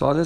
سوال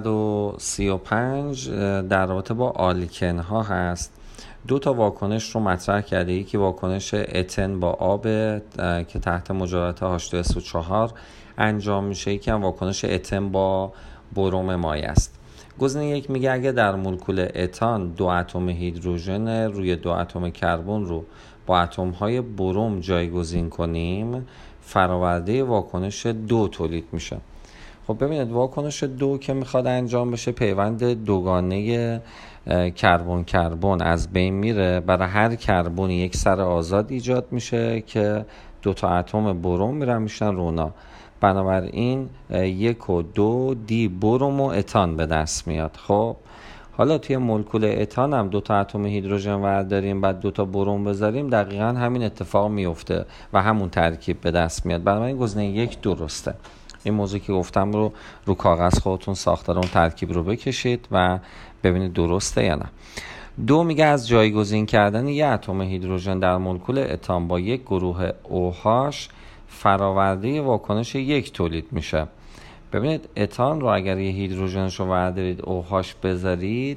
335 در رابطه با آلکن ها هست. دو تا واکنش رو مطرح کرده. یکی واکنش اتن با آب که تحت مجرد H2SO4 انجام میشه، یکی هم واکنش اتن با بروم مایع است. گزینه یک میگه اگه در مولکول اتان دو اتم هیدروژن روی دو اتم کربن رو با اتم های بروم جایگزین کنیم، فراورده واکنش دو تولید میشه. خب ببینید، واکنش دو که میخواد انجام بشه، پیوند دوگانه کربن کربن از بین میره. برای هر کربنی یک سر آزاد ایجاد میشه که دو تا اتم بروم میرن میشن رونا. بنابراین 1 و 2 دی بروم و اتان به دست میاد. خب حالا توی مولکول اتان هم دو تا اتم هیدروژن ورداریم، بعد دو تا بروم بذاریم، دقیقاً همین اتفاق میفته و همون ترکیب به دست میاد. بنابراین گزینه یک درسته. این موضوع که گفتم رو کاغذ خودتون ساختار اون ترکیب رو بکشید و ببینید درسته یا نه. دو میگه از جایگزین کردن یه اتم هیدروژن در مولکول اتان با یک گروه OH فراورده واکنش یک تولید میشه. ببینید اتان رو اگر یه هیدروژنش رو وردارید OH بذارید،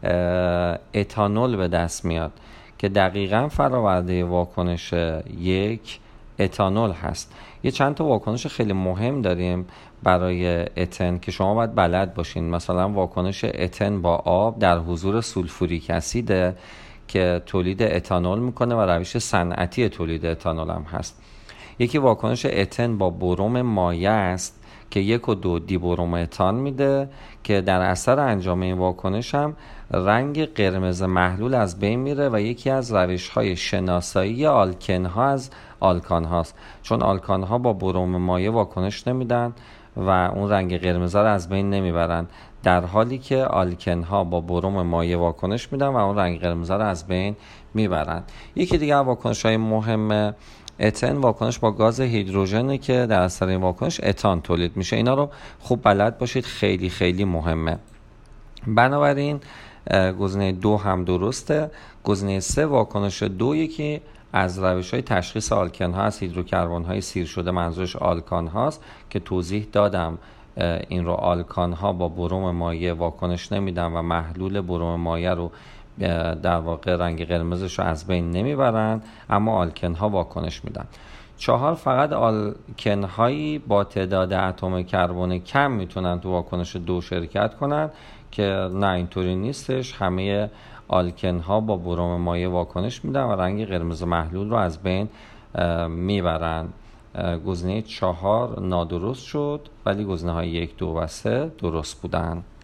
اتانول به دست میاد که دقیقاً فراورده واکنش یک اتانول هست. یه چند تا واکنش خیلی مهم داریم برای اتن که شما باید بلد باشین. مثلا واکنش اتن با آب در حضور سولفوریک اسیده که تولید اتانول میکنه و روش صنعتی تولید اتانول هم هست. یکی واکنش اتن با بروم مایع است که 1 و 2 دی بروم اتان میده که در اثر انجام این واکنش هم رنگ قرمز محلول از بین میره و یکی از روش‌های شناسایی آلکن ها از آلکان هاست، چون آلکان ها با بروم مایع واکنش نمیدن و اون رنگ قرمز رو از بین نمیبرن، در حالی که آلکن ها با بروم مایع واکنش میدن و اون رنگ قرمز رو از بین میبرن. یکی دیگه واکنش های مهم اتن واکنش با گاز هیدروژنه که در اثر این واکنش اتان تولید میشه. اینا رو خوب بلد باشید، خیلی خیلی مهمه. بنابراین گزینه دو هم درسته. گزینه سه واکنش دو یکی از روش‌های تشخیص آلکن ها از هیدروکربن های سیر شده، منظورش آلکان هاست که توضیح دادم. این رو آلکان ها با بروم مایع واکنش نمیدن و محلول بروم مایع رو در واقع رنگ قرمزش رو از بین نمیبرن، اما آلکن ها واکنش میدن. 4 فقط آلکن هایی با تعداد اتم کربن کم میتونن تو واکنش دو شرکت کنن که نه، اینطوری نیستش. همه آلکن ها با بروم مایع واکنش میدن و رنگ قرمز محلول رو از بین میبرن. گزینه 4 نادرست شد، ولی گزینه های 1، 2 و 3 درست بودن.